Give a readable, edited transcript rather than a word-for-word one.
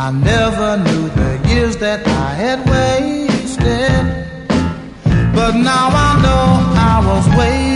I never knew the years that I had wasted, but now I know I was wasted.